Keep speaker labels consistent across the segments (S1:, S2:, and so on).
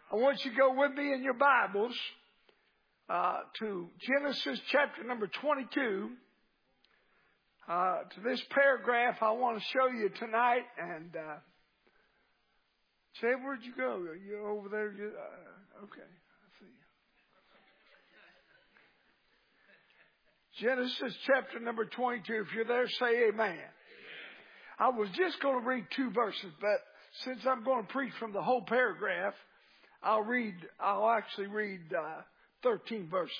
S1: I want you to go with me in your Bibles to Genesis chapter number 22. To this paragraph I want to show you tonight. And say, where'd you go? Are you over there? Okay, I see you. Genesis chapter number 22. If you're there, say amen. I was just going to read 2 verses, but since I'm going to preach from the whole paragraph, I'll actually read 13 verses.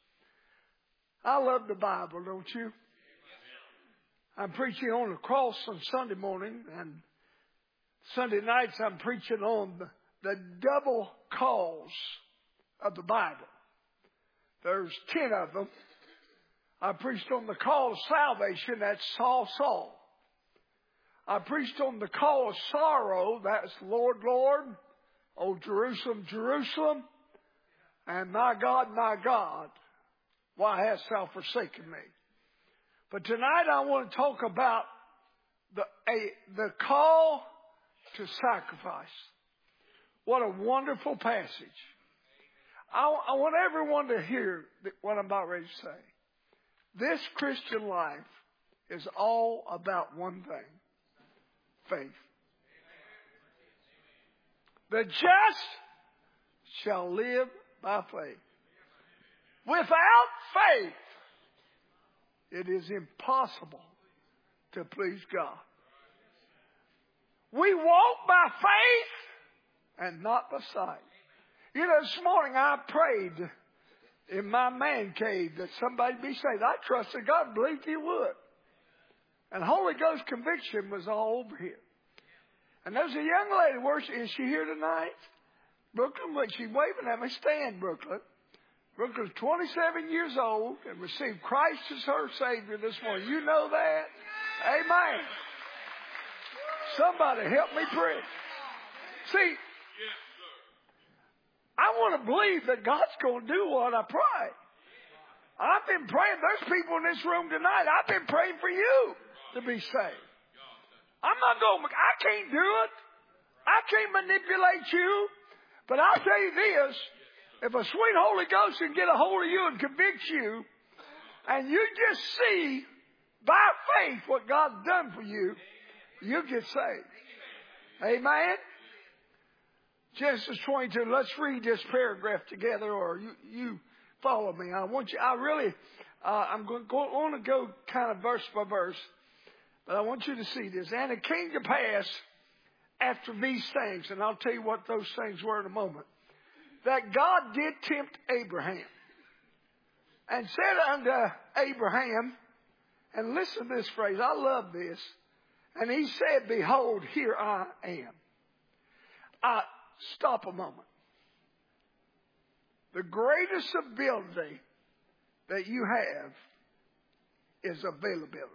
S1: I love the Bible, don't you? I'm preaching on the cross on Sunday morning, and Sunday nights I'm preaching on the double cause of the Bible. There's 10 of them. I preached on the call of salvation, that's Saul, Saul. I preached on the call of sorrow, that's Lord, Lord, O Jerusalem, Jerusalem, and my God, why hast thou forsaken me? But tonight I want to talk about the call to sacrifice. What a wonderful passage. I want everyone to hear what I'm about ready to say. This Christian life is all about one thing: faith. The just shall live by faith. Without faith, it is impossible to please God. We walk by faith and not by sight. You know, this morning I prayed in my man cave that somebody be saved. I trusted God, believed He would. And Holy Ghost conviction was all over here. And there's a young lady, is she here tonight? Brooklyn, but she's waving at me. Stand, Brooklyn. Brooklyn's 27 years old and received Christ as her Savior this morning. You know that? Amen. Somebody help me pray. See, I want to believe that God's going to do what I pray. I've been praying. There's people in this room tonight. I've been praying for you to be saved. I can't do it. I can't manipulate you. But I'll tell you this. If a sweet Holy Ghost can get a hold of you and convict you, and you just see by faith what God's done for you, you get saved. Amen? Genesis 22. Let's read this paragraph together, or you follow me. I'm going to go kind of verse by verse. But I want you to see this. And it came to pass after these things, and I'll tell you what those things were in a moment, that God did tempt Abraham and said unto Abraham, and listen to this phrase, I love this, and he said, behold, here I am. Stop a moment. The greatest ability that you have is availability.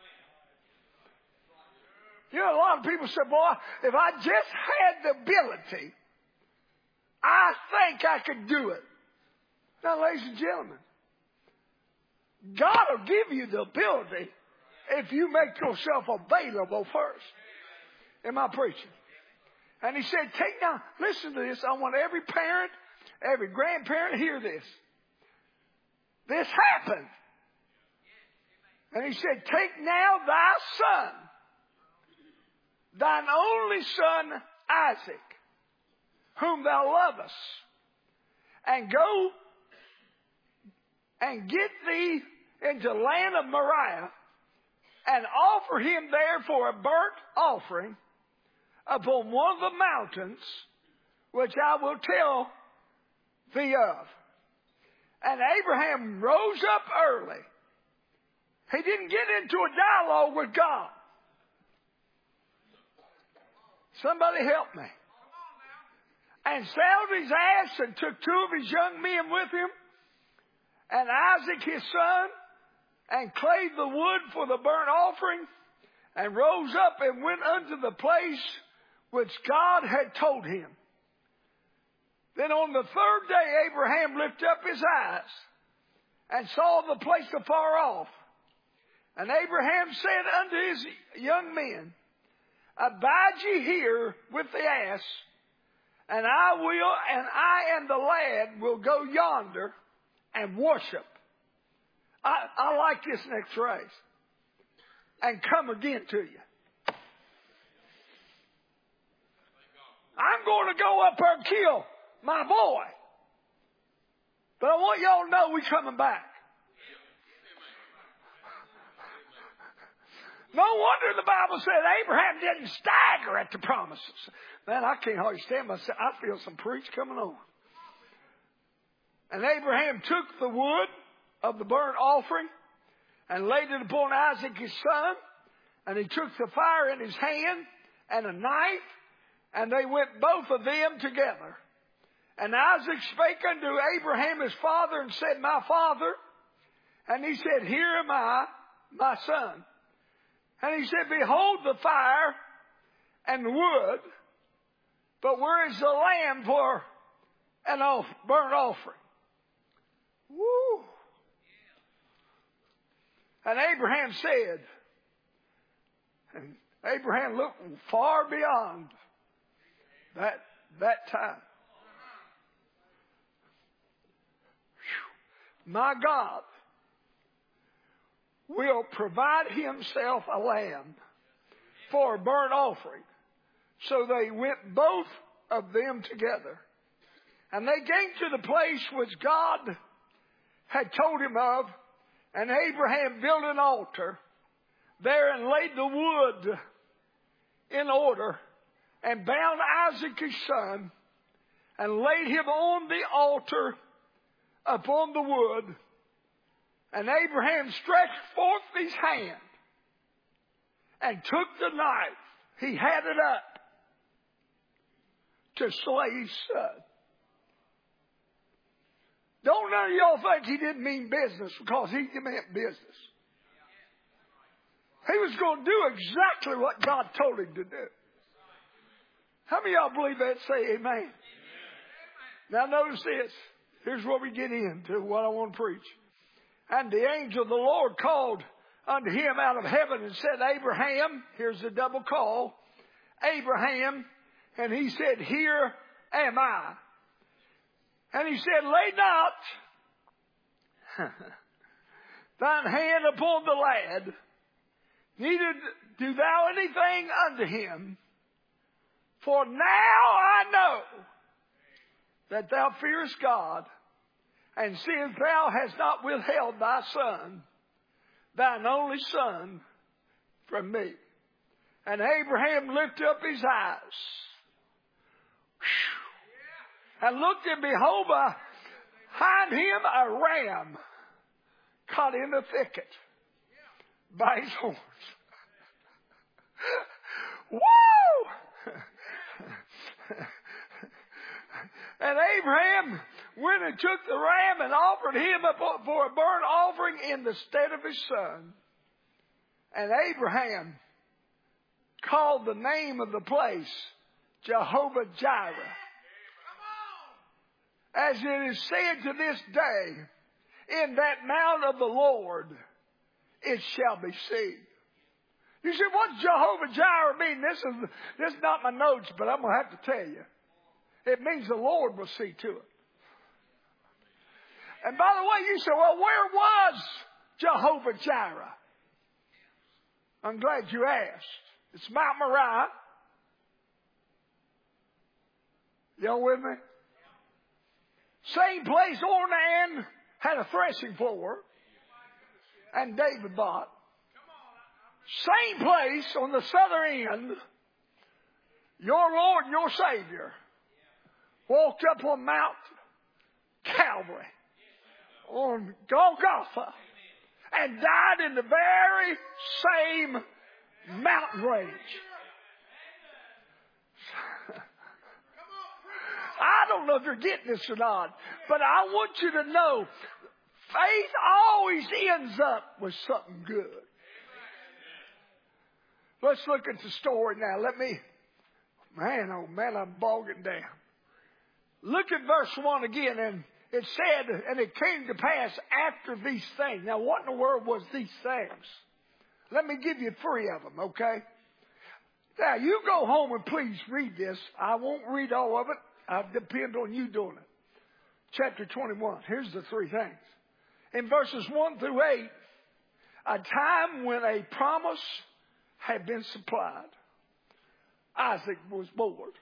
S1: You know, a lot of people say, boy, if I just had the ability, I think I could do it. Now, ladies and gentlemen, God will give you the ability if you make yourself available first. Am I preaching? And he said, listen to this. I want every parent, every grandparent to hear this. This happened. And he said, take now thy son, thine only son Isaac, whom thou lovest, and go and get thee into the land of Moriah, and offer him there for a burnt offering upon one of the mountains, which I will tell thee of. And Abraham rose up early. He didn't get into a dialogue with God. Somebody help me. And saddled his ass and took 2 of his young men with him, and Isaac his son, and clave the wood for the burnt offering, and rose up and went unto the place which God had told him. Then on the 3rd day Abraham lifted up his eyes and saw the place afar off. And Abraham said unto his young men, abide ye here with the ass, And I and the lad will go yonder and worship. I like this next phrase. And come again to you. I'm going to go up there and kill my boy. But I want y'all to know we're coming back. No wonder the Bible said Abraham didn't stagger at the promises. Man, I can't hardly stand myself. I feel some preach coming on. And Abraham took the wood of the burnt offering and laid it upon Isaac his son. And he took the fire in his hand and a knife, and they went both of them together. And Isaac spake unto Abraham his father and said, My father. And he said, Here am I, my son. And he said, Behold the fire and the wood, but where is the lamb for an burnt offering? Woo! And Abraham said, and Abraham looked far beyond that time. My God will provide himself a lamb for a burnt offering. So they went both of them together. And they came to the place which God had told him of. And Abraham built an altar there and laid the wood in order and bound Isaac his son and laid him on the altar upon the wood. And Abraham stretched forth his hand and took the knife. He had it up to slay his son. Don't none of y'all think he didn't mean business, because he meant business. He was going to do exactly what God told him to do. How many of y'all believe that? Say amen. Amen. Now notice this. Here's where we get into what I want to preach. And the angel of the Lord called unto him out of heaven and said, Abraham, here's the double call, Abraham. And he said, Here am I. And he said, Lay not thine hand upon the lad, neither do thou anything unto him. For now I know that thou fearest God, and seeing thou hast not withheld thy son, thine only son, from me. And Abraham lifted up his eyes, and looked, and behold, behind him a ram caught in the thicket by his horns. Woo! And Abraham went and took the ram and offered him for a burnt offering in the stead of his son. And Abraham called the name of the place Jehovah Jireh. As it is said to this day, in that mount of the Lord it shall be seen. You say, what's Jehovah Jireh mean? This is not my notes, but I'm going to have to tell you. It means the Lord will see to it. And by the way, you say, well, where was Jehovah Jireh? I'm glad you asked. It's Mount Moriah. Y'all with me? Same place Ornan had a threshing floor and David bought. Same place on the southern end, your Lord and your Savior walked up on Mount Calvary, on Golgotha, and died in the very same mountain range. I don't know if you're getting this or not, but I want you to know faith always ends up with something good. Let's look at the story now. Man, oh man, I'm bogging down. Look at verse 1 again, and it said, and it came to pass after these things. Now, what in the world was these things? Let me give you 3 of them, okay? Now, you go home and please read this. I won't read all of it. I depend on you doing it. Chapter 21. Here's the three things. In verses 1 through 8, a time when a promise had been supplied. Isaac was born.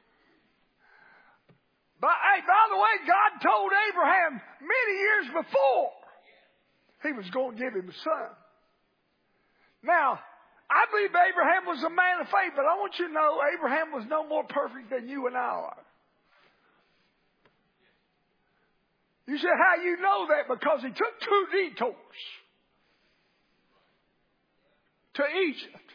S1: By the way, God told Abraham many years before he was going to give him a son. Now, I believe Abraham was a man of faith, but I want you to know Abraham was no more perfect than you and I are. You say, how you know that? Because he took 2 detours to Egypt.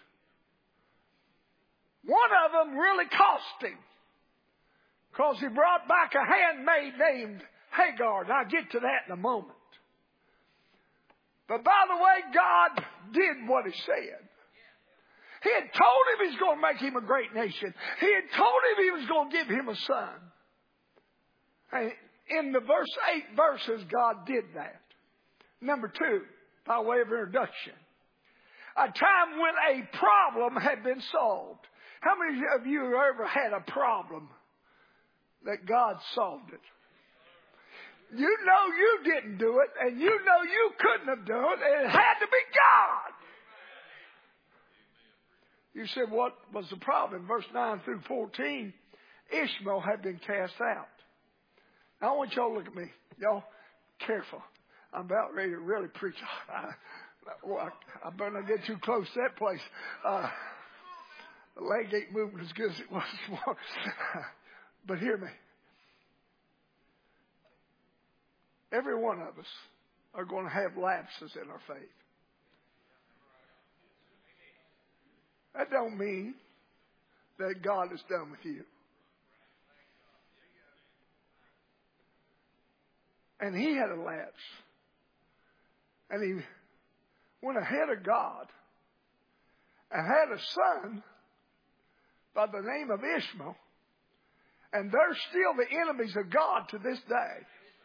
S1: One of them really cost him because he brought back a handmaid named Hagar, and I'll get to that in a moment. But by the way, God did what he said. He had told him he's going to make him a great nation. He had told him he was going to give him a son. And in the first 8 verses, God did that. Number 2, by way of introduction, a time when a problem had been solved. How many of you have ever had a problem that God solved it? You know you didn't do it, and you know you couldn't have done it, and it had to be God. You said, what was the problem? Verse 9 through 14, Ishmael had been cast out. Now I want y'all to look at me. Y'all, careful. I'm about ready to really preach. I better not get too close to that place. The leg ain't moving as good as it was before. But hear me. Every one of us are going to have lapses in our faith. That don't mean that God is done with you. And he had a lapse. And he went ahead of God and had a son by the name of Ishmael. And they're still the enemies of God to this day.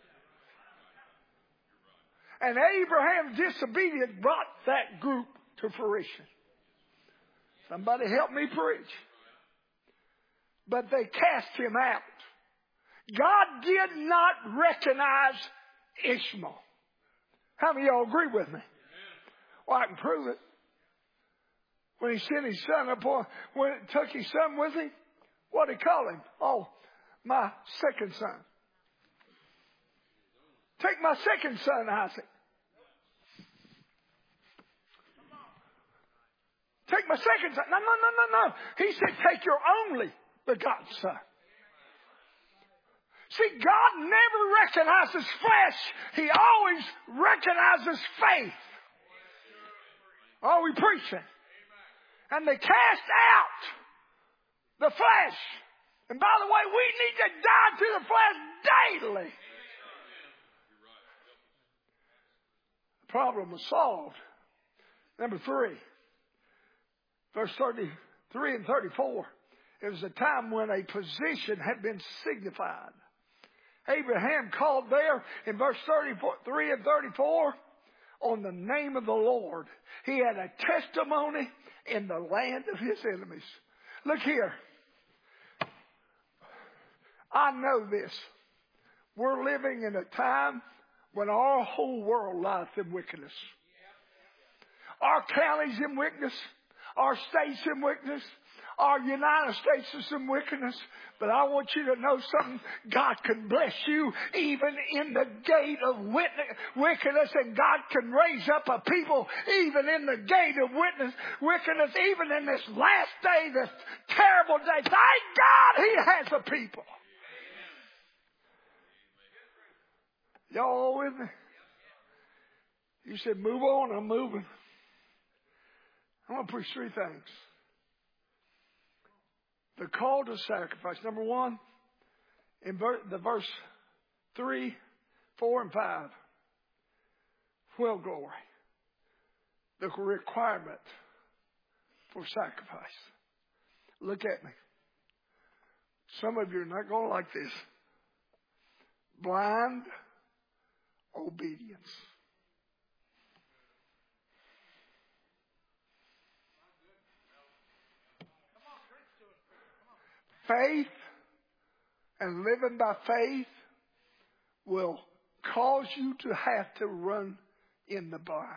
S1: And Abraham's disobedience brought that group to fruition. Somebody help me preach. But they cast him out. God did not recognize Ishmael. How many of y'all agree with me? Well, I can prove it. When he sent his son up, when he took his son with him, what did he call him? Oh, my second son. Take my second son, Isaac. Take my second son. No. He said, take your only begotten son. See, God never recognizes flesh. He always recognizes faith. Are we preaching? And they cast out the flesh. And by the way, we need to die to the flesh daily. The problem was solved. Number 3, verse 33 and 34. It was a time when a position had been signified. Abraham called there in verse 33 and 34 on the name of the Lord. He had a testimony in the land of his enemies. Look here. I know this. We're living in a time when our whole world lies in wickedness. Our counties in wickedness. Our states in wickedness. Our United States is in wickedness. But I want you to know something. God can bless you even in the gate of wickedness. And God can raise up a people even in the gate of wickedness. Even in this last day, this terrible day. Thank God He has a people. Y'all all with me? You said move on. I'm moving. I'm going to preach 3 things. The call to sacrifice. Number 1, in the verse 3, 4, and 5. Well, glory. The requirement for sacrifice. Look at me. Some of you are not going to like this. Blind obedience. Faith And living by faith will cause you to have to run in the blind.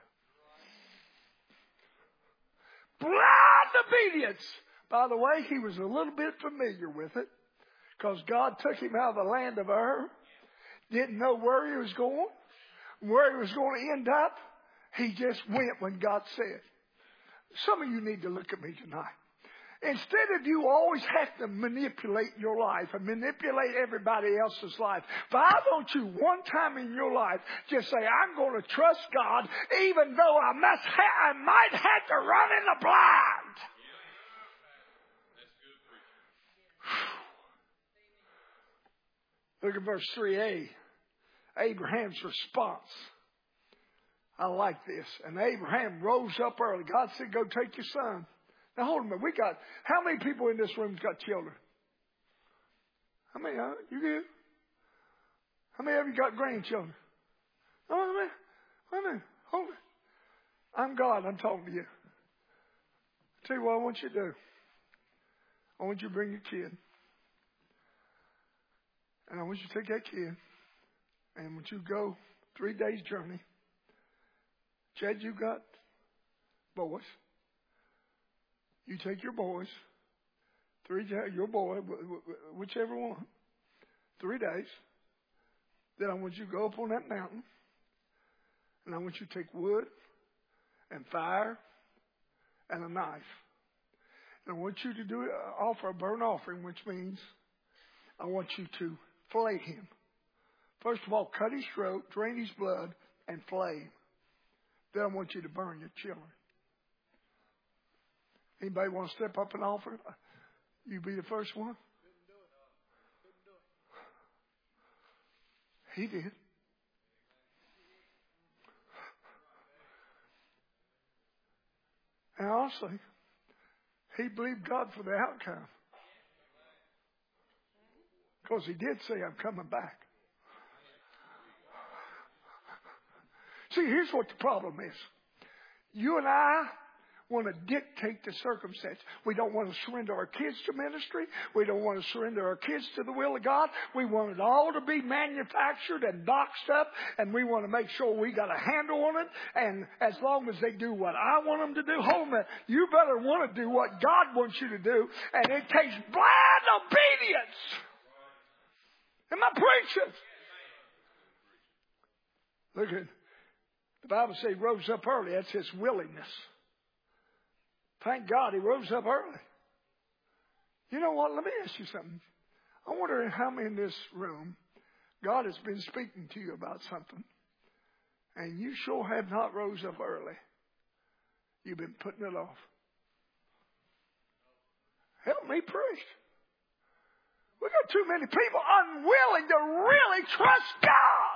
S1: Blind obedience. By the way, he was a little bit familiar with it because God took him out of the land of Ur. Didn't know where he was going, where he was going to end up. He just went when God said. Some of you need to look at me tonight. Instead of you always have to manipulate your life and manipulate everybody else's life, why don't you one time in your life just say, I'm going to trust God even though I might have to run in the blind. Look at verse 3a. Abraham's response. I like this. And Abraham rose up early. God said, go take your son. Now hold a minute. How many people in this room got children? How many? You good? How many of you got grandchildren? Oh, wait a minute. Hold it. I'm God. I'm talking to you. I'll tell you what I want you to do. I want you to bring your kid. And I want you to take that kid. And I want you to go 3 days journey. Chad, you got boys. You take your boys. Your boy, whichever one. 3 days. Then I want you to go up on that mountain. And I want you to take wood and fire and a knife. And I want you to offer a burnt offering, which means I want you to flay him. First of all, cut his throat, drain his blood, and flay him. Then I want you to burn your children. Anybody want to step up and offer? You be the first one. He did. And honestly, he believed God for the outcome. Because he did say, I'm coming back. See, here's what the problem is. You and I want to dictate the circumstance. We don't want to surrender our kids to ministry. We don't want to surrender our kids to the will of God. We want it all to be manufactured and boxed up, and we want to make sure we got a handle on it. And as long as they do what I want them to do, hold on, you better want to do what God wants you to do, and it takes blind obedience. Am I preaching? Look at the Bible says he rose up early. That's his willingness. Thank God he rose up early. You know what? Let me ask you something. I wonder how many in this room God has been speaking to you about something, and you sure have not rose up early. You've been putting it off. Help me preach. We got too many people unwilling to really trust God.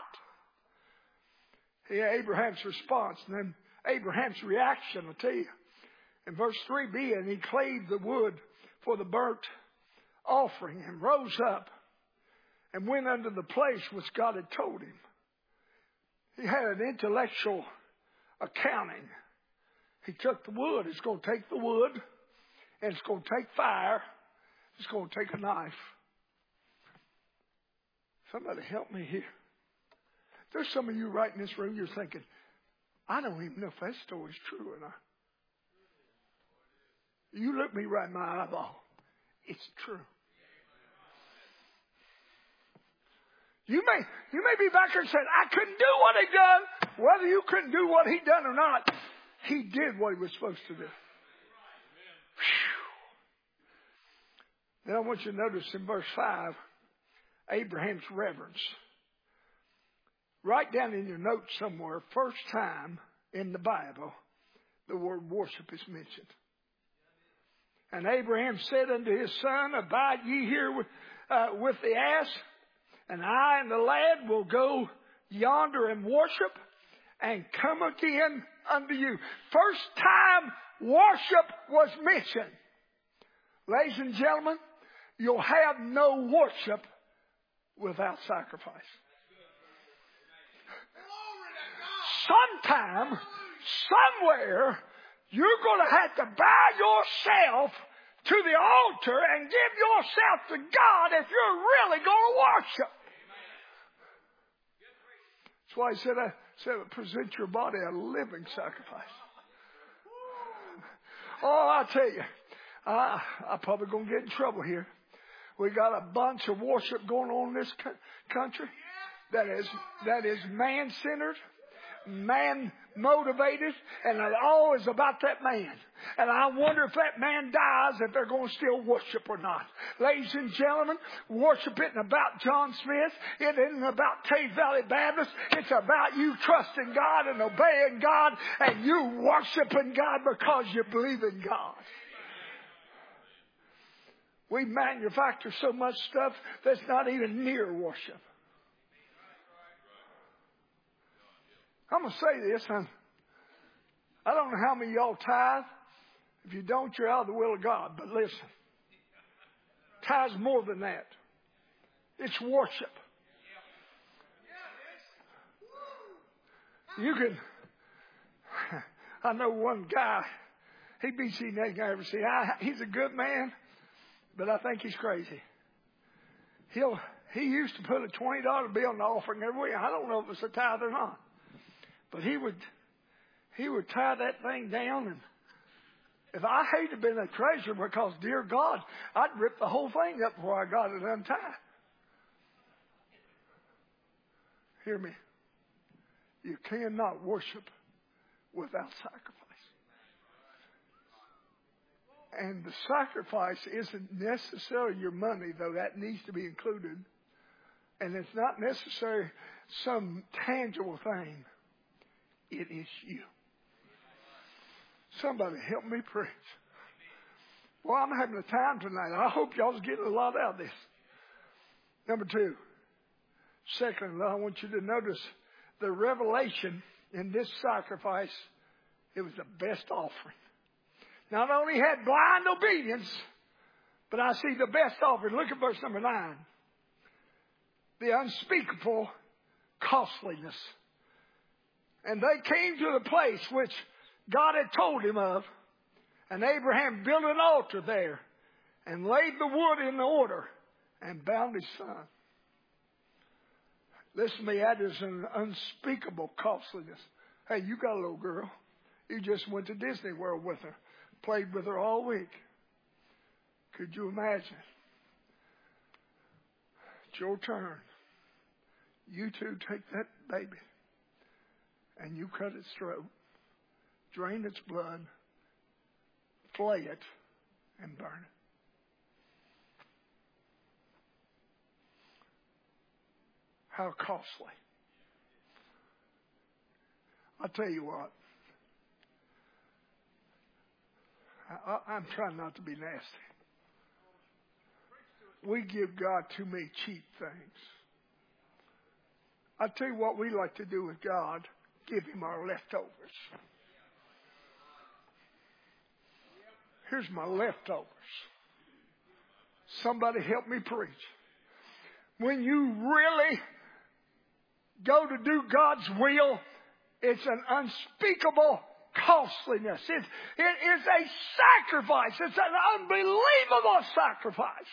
S1: Yeah, Abraham's response, and then Abraham's reaction, I'll tell you. In verse 3b, and he clave the wood for the burnt offering and rose up and went unto the place which God had told him. He had an intellectual accounting. He took the wood. It's going to take the wood, and it's going to take fire. It's going to take a knife. Somebody help me here. There's some of you right in this room, you're thinking, I don't even know if that story's true or not. You look me right in my eyeball. It's true. You may be back here and say, I couldn't do what he done. Whether you couldn't do what he done or not, he did what he was supposed to do. Then I want you to notice in verse 5, Abraham's reverence. Write down in your notes somewhere, first time in the Bible, the word worship is mentioned. And Abraham said unto his son, abide ye here with the ass, and I and the lad will go yonder and worship, and come again unto you. First time worship was mentioned. Ladies and gentlemen, you'll have no worship without sacrifice. Sometime, somewhere, you're going to have to buy yourself to the altar and give yourself to God if you're really going to worship. That's why he said, present your body a living sacrifice. Oh, I tell you, I'm probably going to get in trouble here. We got a bunch of worship going on in this country that is man-centered, man-motivated, and it all is about that man. And I wonder if that man dies, if they're going to still worship or not. Ladies and gentlemen, worship isn't about John Smith. It isn't about Cave Valley Baptist. It's about you trusting God and obeying God and you worshiping God because you believe in God. We manufacture so much stuff that's not even near worship. I'm going to say this. I don't know how many of y'all tithe. If you don't, you're out of the will of God. But listen, tithe's more than that. It's worship. You can, I know one guy, he beats anything I ever see. He's a good man, but I think he's crazy. He used to put a $20 bill in the offering every week. I don't know if it's a tithe or not. But he would tie that thing down, and if I hated to be a treasurer because, dear God, I'd rip the whole thing up before I got it untied. Hear me. You cannot worship without sacrifice. And the sacrifice isn't necessarily your money, though that needs to be included. And it's not necessarily some tangible thing. It is you. Somebody help me preach. Well, I'm having a time tonight. I hope y'all's getting a lot out of this. Number two. Secondly, I want you to notice the revelation in this sacrifice. It was the best offering. Not only had blind obedience, but I see the best offering. Look at verse number 9. The unspeakable costliness. And they came to the place which God had told him of. And Abraham built an altar there and laid the wood in order and bound his son. Listen to me, that is an unspeakable costliness. Hey, you got a little girl. You just went to Disney World with her. Played with her all week. Could you imagine? It's your turn. You two take that baby and you cut its throat, drain its blood, flay it, and burn it. How costly. I'll tell you what. I'm trying not to be nasty. We give God too many cheap things. I'll tell you what we like to do with God. Give him our leftovers. Here's my leftovers. Somebody help me preach. When you really go to do God's will, it's an unspeakable costliness. It is a sacrifice. It's an unbelievable sacrifice.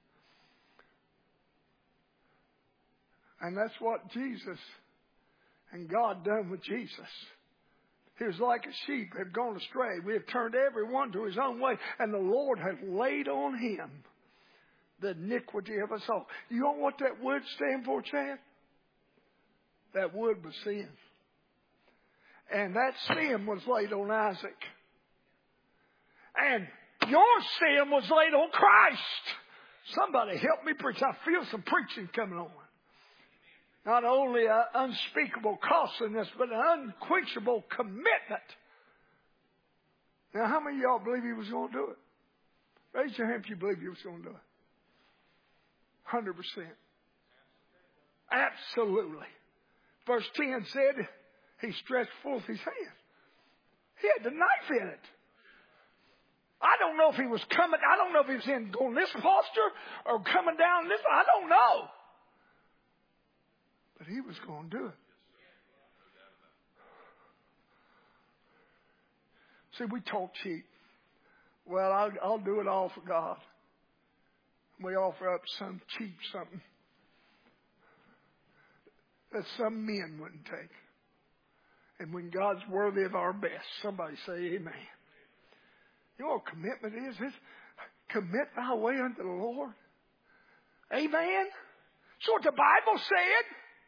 S1: And that's what Jesus and God done with Jesus. He was like a sheep had gone astray. We have turned every one to his own way. And the Lord has laid on him the iniquity of us all. You know what that would stand for, Chad? That wood was sin. And that sin was laid on Isaac. And your sin was laid on Christ. Somebody help me preach. I feel some preaching coming on. Not only an unspeakable costliness, but an unquenchable commitment. Now, how many of y'all believe he was going to do it? Raise your hand if you believe he was going to do it. 100%. Absolutely. Verse 10 said, he stretched forth his hand. He had the knife in it. I don't know if he was coming. I don't know if he was in going this posture or coming down this. I don't know. But he was going to do it. See, we talk cheap. Well, I'll do it all for God. We offer up some cheap something that some men wouldn't take. And when God's worthy of our best, somebody say amen. You know what commitment is? It's commit thy way unto the Lord. Amen. That's what the Bible said.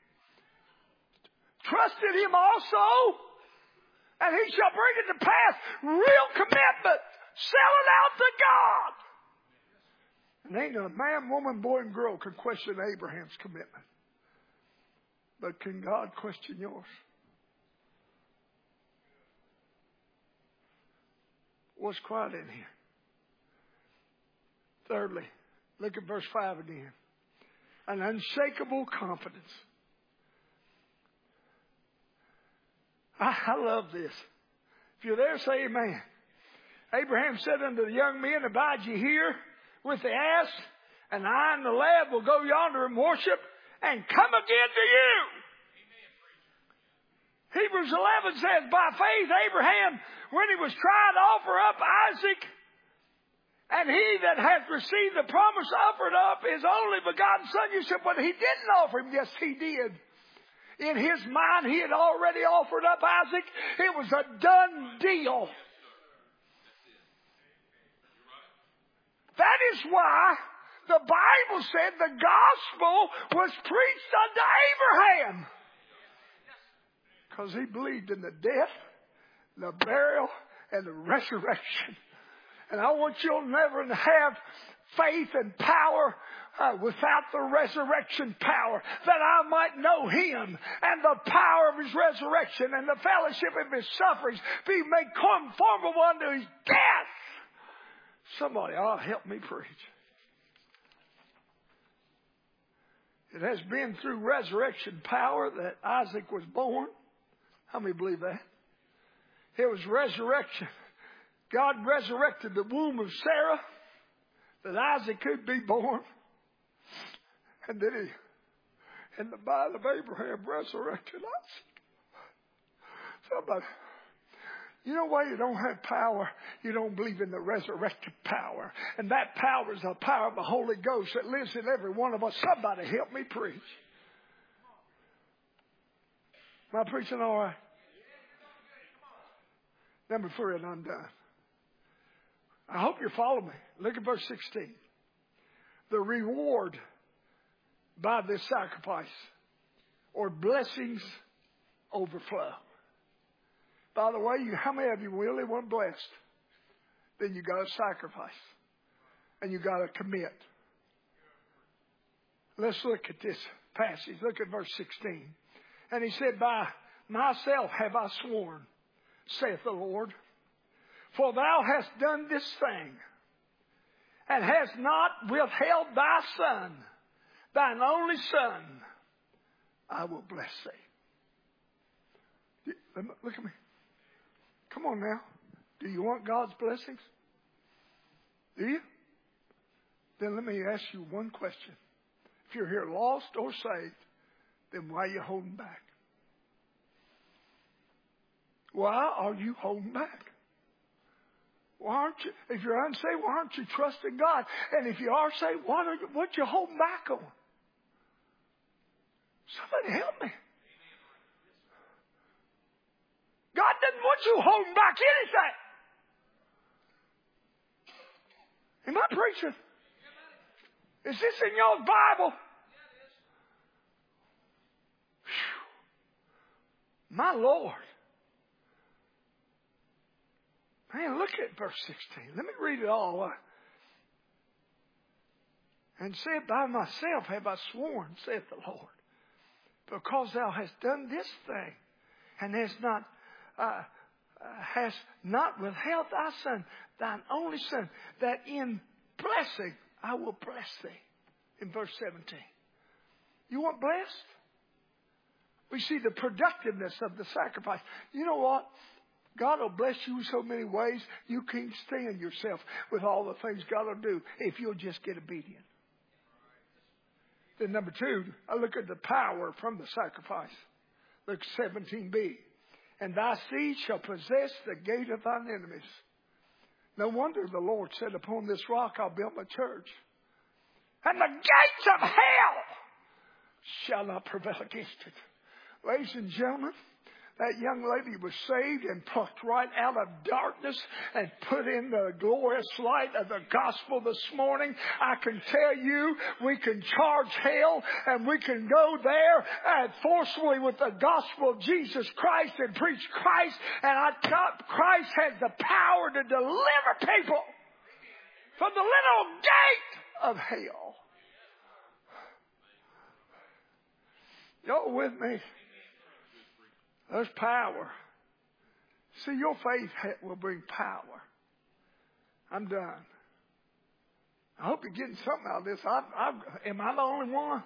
S1: Trusted him also, and he shall bring it to pass. Real commitment. Sell it out to God. And ain't a man, woman, boy, and girl can question Abraham's commitment. But can God question yours? What's quiet in here? Thirdly, look at verse 5 again. An unshakable confidence. I love this. If you're there, say amen. Abraham said unto the young men, abide ye here with the ass, and I and the lad will go yonder and worship, and come again to you. Hebrews 11 says, by faith Abraham, when he was trying to offer up Isaac, and he that hath received the promise offered up his only begotten son, you said, but he didn't offer him. Yes, he did. In his mind, he had already offered up Isaac. It was a done deal. That is why the Bible said the gospel was preached unto Abraham. Because he believed in the death, the burial, and the resurrection. And I want you to never have faith and power without the resurrection power, that I might know him and the power of his resurrection and the fellowship of his sufferings, be made conformable unto his death. Somebody ought to help me preach. It has been through resurrection power that Isaac was born. How many believe that? It was resurrection. God resurrected the womb of Sarah that Isaac could be born. And then he, in the mind of Abraham, resurrected Isaac. Somebody, you know why you don't have power? You don't believe in the resurrected power. And that power is the power of the Holy Ghost that lives in every one of us. Somebody help me preach. Am I preaching all right? Number 3, and I'm done. I hope you follow me. Look at verse 16. The reward by this sacrifice, or blessings overflow. By the way, how many of you really want blessed? Then you got to sacrifice. And you got to commit. Let's look at this passage. Look at verse 16. And he said, by myself have I sworn, saith the Lord, for thou hast done this thing, and hast not withheld thy son, thine only son, I will bless thee. Look at me. Come on now. Do you want God's blessings? Do you? Then let me ask you one question. If you're here lost or saved, then why are you holding back? Why are you holding back? Why aren't you, if you're unsaved, why aren't you trusting God? And if you are saved, what you holding back on? Somebody help me. God doesn't want you holding back anything. Am I preaching? Is this in your Bible? Whew. My Lord. Man, look at verse 16. Let me read it all. And said, by myself have I sworn, saith the Lord, because thou hast done this thing, and hast not withheld thy son, thine only son, that in blessing I will bless thee. In verse 17. You want blessed? We see the productiveness of the sacrifice. You know what? God will bless you so many ways, you can't stand yourself with all the things God will do if you'll just get obedient. Then number 2, I look at the power from the sacrifice. Look 17b. And thy seed shall possess the gate of thine enemies. No wonder the Lord said, upon this rock I'll build my church. And the gates of hell shall not prevail against it. Ladies and gentlemen, that young lady was saved and plucked right out of darkness and put in the glorious light of the gospel this morning. I can tell you, we can charge hell and we can go there and forcefully with the gospel of Jesus Christ and preach Christ. And Christ has the power to deliver people from the little gate of hell. Y'all with me? There's power. See, your faith will bring power. I'm done. I hope you're getting something out of this. Am I the only one?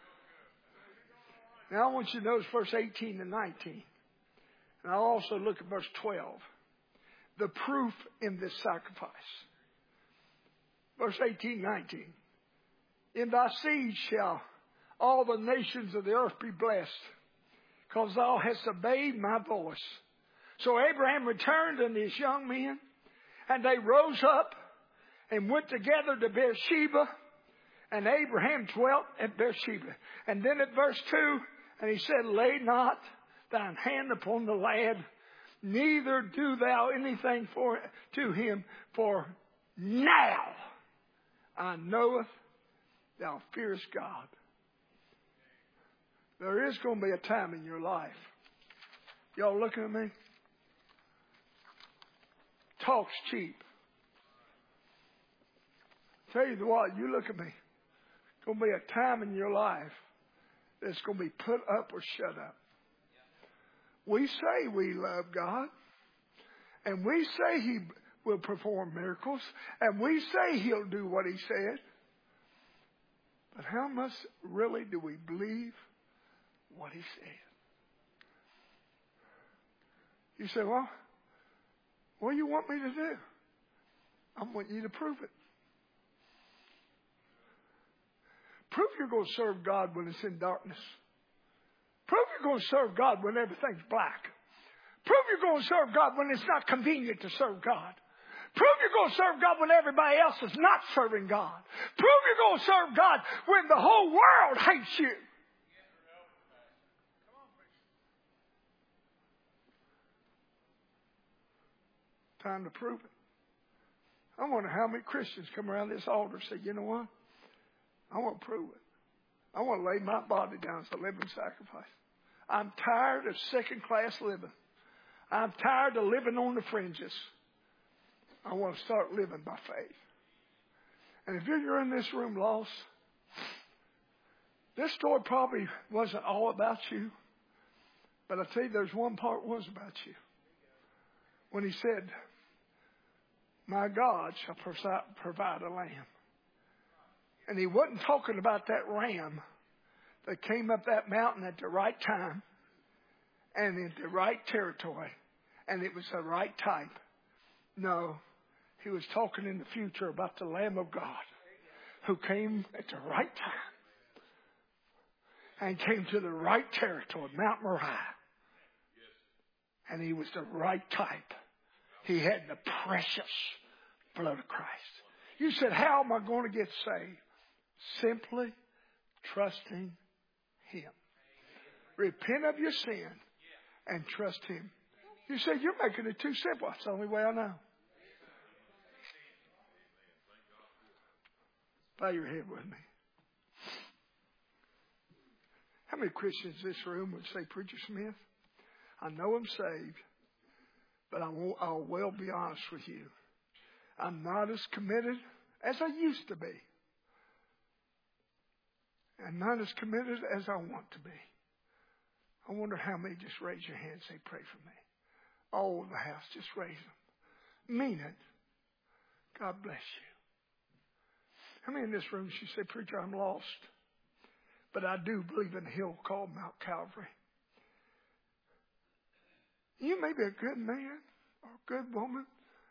S1: Now I want you to notice verse 18 and 19. And I'll also look at verse 12. The proof in this sacrifice. Verse 18, 19. In thy seed shall all the nations of the earth be blessed, because thou hast obeyed my voice. So Abraham returned unto his young men, and they rose up and went together to Beersheba, and Abraham dwelt at Beersheba. And then at verse 2, and he said, lay not thine hand upon the lad, neither do thou anything to him, for now I knoweth thou fearest God. There is going to be a time in your life. Y'all looking at me? Talk's cheap. Tell you what, you look at me. It's going to be a time in your life that's going to be put up or shut up. We say we love God. And we say He will perform miracles. And we say He'll do what He said. But how much really do we believe what He said? You say, well, what do you want me to do? I want you to prove it. Prove you're going to serve God when it's in darkness. Prove you're going to serve God when everything's black. Prove you're going to serve God when it's not convenient to serve God. Prove you're going to serve God when everybody else is not serving God. Prove you're going to serve God when the whole world hates you. Time to prove it. I wonder how many Christians come around this altar and say, you know what? I want to prove it. I want to lay my body down as a living sacrifice. I'm tired of second-class living. I'm tired of living on the fringes. I want to start living by faith. And if you're in this room lost, this story probably wasn't all about you. But I tell you, there's one part was about you. When He said, my God shall provide a lamb. And He wasn't talking about that ram that came up that mountain at the right time and in the right territory. And it was the right type. No, He was talking in the future about the Lamb of God who came at the right time and came to the right territory, Mount Moriah. And He was the right type. He had the precious blood of Christ. You said, how am I going to get saved? Simply trusting Him. Repent of your sin and trust Him. You say, you're making it too simple. That's the only way I know. Bow your head with me. How many Christians in this room would say, Preacher Smith, I know I'm saved, but I'll well be honest with you. I'm not as committed as I used to be. I'm not as committed as I want to be. I wonder how many just raise your hand and say, pray for me. All over the house, just raise them. Mean it. God bless you. How many in this room should say, Preacher, I'm lost, but I do believe in a hill called Mount Calvary. You may be a good man or a good woman.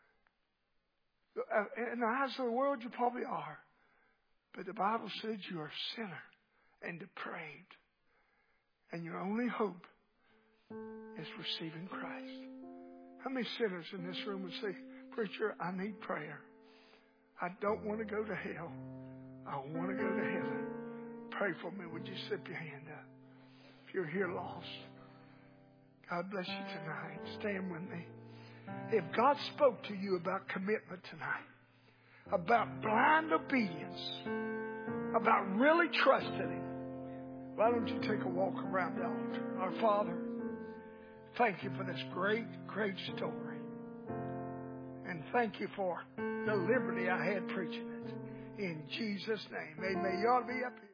S1: In the eyes of the world, you probably are. But the Bible says you are a sinner and depraved. And your only hope is receiving Christ. How many sinners in this room would say, preacher, I need prayer. I don't want to go to hell. I want to go to heaven. Pray for me. Would you slip your hand up? If you're here lost, God bless you tonight. Stand with me. If God spoke to you about commitment tonight, about blind obedience, about really trusting Him, why don't you take a walk around the altar? Our Father, thank you for this great, great story. And thank you for the liberty I had preaching it. In Jesus' name, amen. You ought to be up here.